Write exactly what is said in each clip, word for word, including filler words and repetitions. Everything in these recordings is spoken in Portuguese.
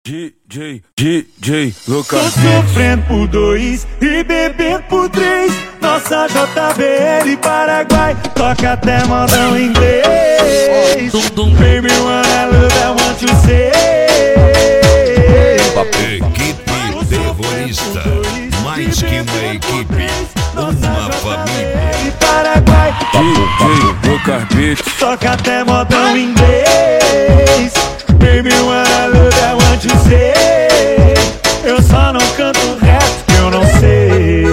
D J, D J, Lucas. Tô sofrendo por dois e bebendo por três. Nossa J B L Paraguai toca até modão inglês. Baby, wanna love, I want to say. Equipe terrorista, mais que uma equipe, uma família. Paraguai, D J, Lucas Beats. toca até modão inglês. Baby, wanna love, I want to say. Eu só não canto o resto que eu não sei.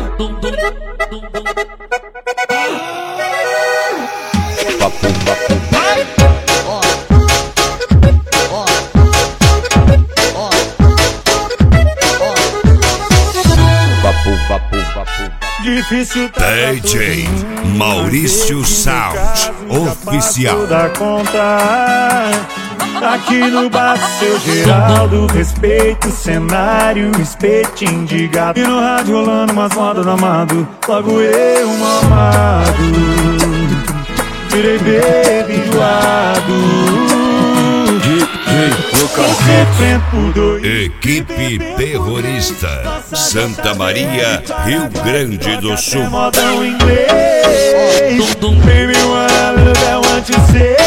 Papo, papo. Papo, papo, papo. Difícil tá D J Maurício Sound Oficial. da conta. Aqui no bar seu Geraldo, respeito o cenário, espetinho de gato. E no rádio rolando umas modas do amado, logo eu um amado. Virei baby doado. D J, Lucas Sofrendo por dois. Equipe terrorista, Santa Maria, Rio Grande do Sul. Modão inglês. Baby, wanna love, I want to say.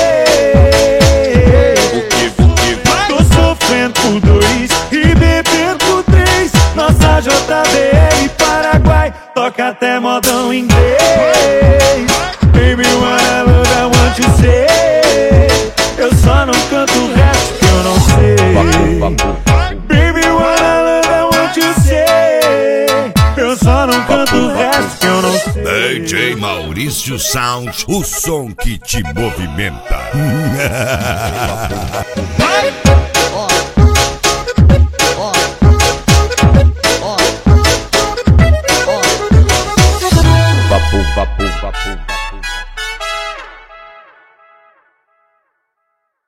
Tô sofrendo por dois e bebendo por três. Nossa J B L Paraguai toca até modão inglês. Baby, wanna love, I want to say. Eu só não canto o resto que eu não sei. Baby, wanna love, I want to say. Eu só não canto o resto que eu não sei. D J Maurício Sound, o som que te movimenta.